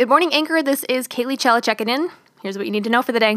Good morning, Anchor. This is Kaylee Chella checking in. Here's what you need to know for the day.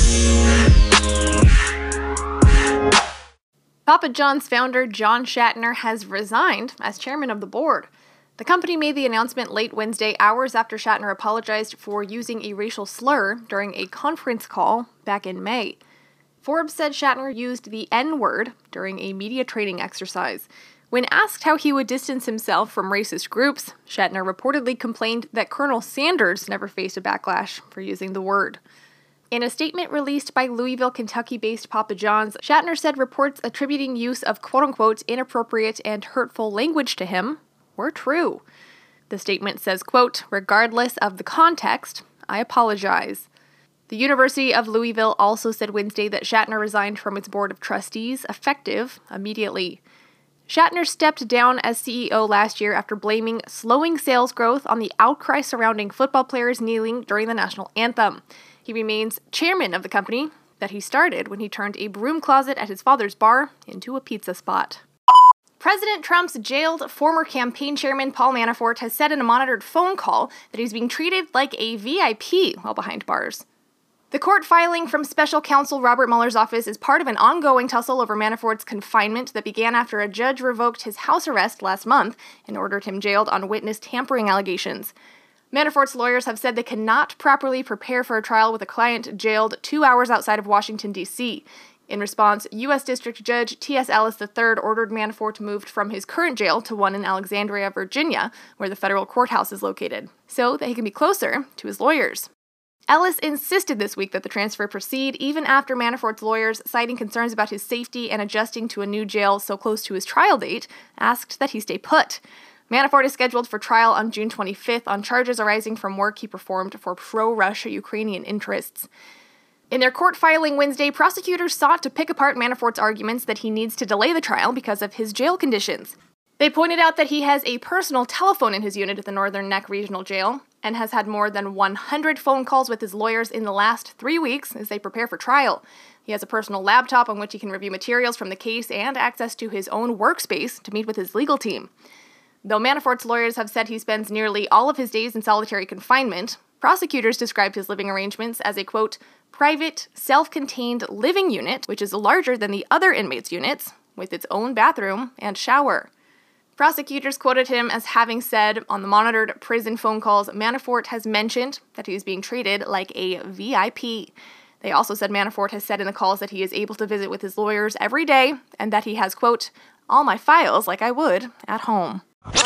Papa John's founder John Shatner has resigned as chairman of the board. The company made the announcement late Wednesday, hours after Shatner apologized for using a racial slur during a conference call back in May. Forbes said Shatner used the N-word during a media training exercise. When asked how he would distance himself from racist groups, Shatner reportedly complained that Colonel Sanders never faced a backlash for using the word. In a statement released by Louisville, Kentucky-based Papa John's, Shatner said reports attributing use of quote-unquote inappropriate and hurtful language to him were true. The statement says, quote, "Regardless of the context, I apologize." The University of Louisville also said Wednesday that Shatner resigned from its board of trustees, effective immediately. Shatner stepped down as CEO last year after blaming slowing sales growth on the outcry surrounding football players kneeling during the national anthem. He remains chairman of the company that he started when he turned a broom closet at his father's bar into a pizza spot. President Trump's jailed former campaign chairman Paul Manafort has said in a monitored phone call that he's being treated like a VIP while behind bars. The court filing from special counsel Robert Mueller's office is part of an ongoing tussle over Manafort's confinement that began after a judge revoked his house arrest last month and ordered him jailed on witness tampering allegations. Manafort's lawyers have said they cannot properly prepare for a trial with a client jailed 2 hours outside of Washington, D.C. In response, U.S. District Judge T.S. Ellis III ordered Manafort moved from his current jail to one in Alexandria, Virginia, where the federal courthouse is located, so that he can be closer to his lawyers. Ellis insisted this week that the transfer proceed, even after Manafort's lawyers, citing concerns about his safety and adjusting to a new jail so close to his trial date, asked that he stay put. Manafort is scheduled for trial on June 25th on charges arising from work he performed for pro-Russia Ukrainian interests. In their court filing Wednesday, prosecutors sought to pick apart Manafort's arguments that he needs to delay the trial because of his jail conditions. They pointed out that he has a personal telephone in his unit at the Northern Neck Regional Jail and has had more than 100 phone calls with his lawyers in the last 3 weeks as they prepare for trial. He has a personal laptop on which he can review materials from the case and access to his own workspace to meet with his legal team. Though Manafort's lawyers have said he spends nearly all of his days in solitary confinement, prosecutors described his living arrangements as a, quote, private, self-contained living unit, which is larger than the other inmates' units, with its own bathroom and shower. Prosecutors quoted him as having said on the monitored prison phone calls Manafort has mentioned that he is being treated like a VIP. They also said Manafort has said in the calls that he is able to visit with his lawyers every day and that he has, quote, all my files like I would at home.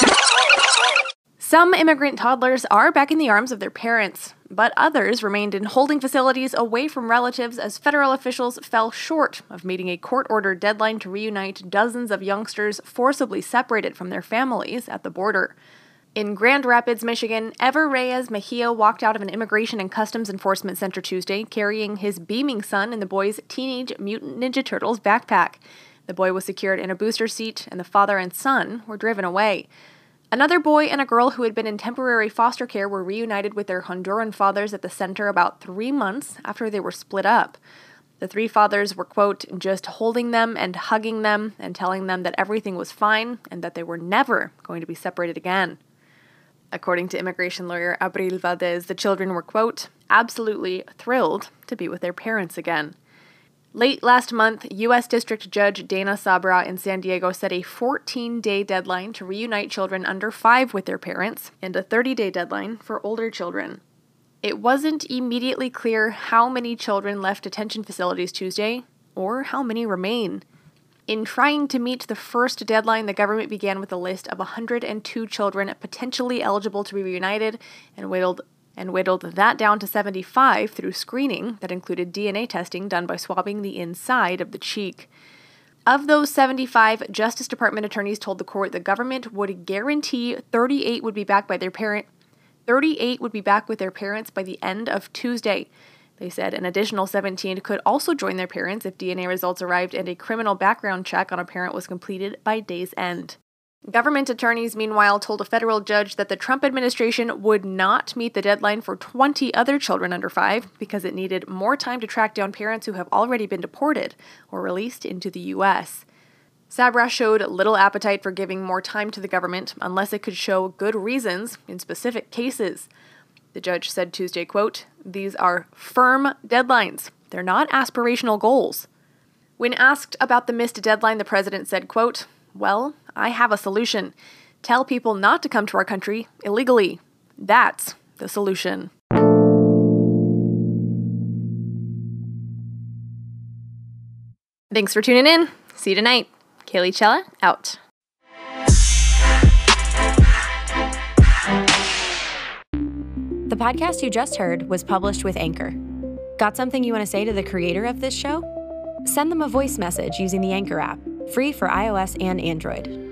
Some immigrant toddlers are back in the arms of their parents, but others remained in holding facilities away from relatives as federal officials fell short of meeting a court-ordered deadline to reunite dozens of youngsters forcibly separated from their families at the border. In Grand Rapids, Michigan, Ever Reyes Mejia walked out of an Immigration and Customs Enforcement Center Tuesday carrying his beaming son in the boy's Teenage Mutant Ninja Turtles backpack. The boy was secured in a booster seat, and the father and son were driven away. Another boy and a girl who had been in temporary foster care were reunited with their Honduran fathers at the center about 3 months after they were split up. The three fathers were, quote, just holding them and hugging them and telling them that everything was fine and that they were never going to be separated again. According to immigration lawyer Abril Valdez, the children were, quote, absolutely thrilled to be with their parents again. Late last month, U.S. District Judge Dana Sabra in San Diego set a 14-day deadline to reunite children under 5 with their parents and a 30-day deadline for older children. It wasn't immediately clear how many children left detention facilities Tuesday or how many remain. In trying to meet the first deadline, the government began with a list of 102 children potentially eligible to be reunited and whittled that down to 75 through screening that included DNA testing done by swabbing the inside of the cheek. Of those 75, Justice Department attorneys told the court the government would guarantee 38 would be back with their parents by the end of Tuesday. They said an additional 17 could also join their parents if DNA results arrived and a criminal background check on a parent was completed by day's end. Government attorneys, meanwhile, told a federal judge that the Trump administration would not meet the deadline for 20 other children under 5 because it needed more time to track down parents who have already been deported or released into the U.S. Sabra showed little appetite for giving more time to the government unless it could show good reasons in specific cases. The judge said Tuesday, quote, "These are firm deadlines. They're not aspirational goals." When asked about the missed deadline, the president said, quote, "Well, I have a solution. Tell people not to come to our country illegally. That's the solution." Thanks for tuning in. See you tonight. Kaylee Chella, out. The podcast you just heard was published with Anchor. Got something you want to say to the creator of this show? Send them a voice message using the Anchor app, free for iOS and Android.